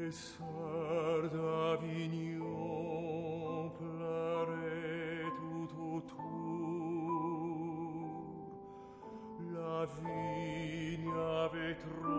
sœurs d'Avignon pleuraient tout autour. La vigne avait trop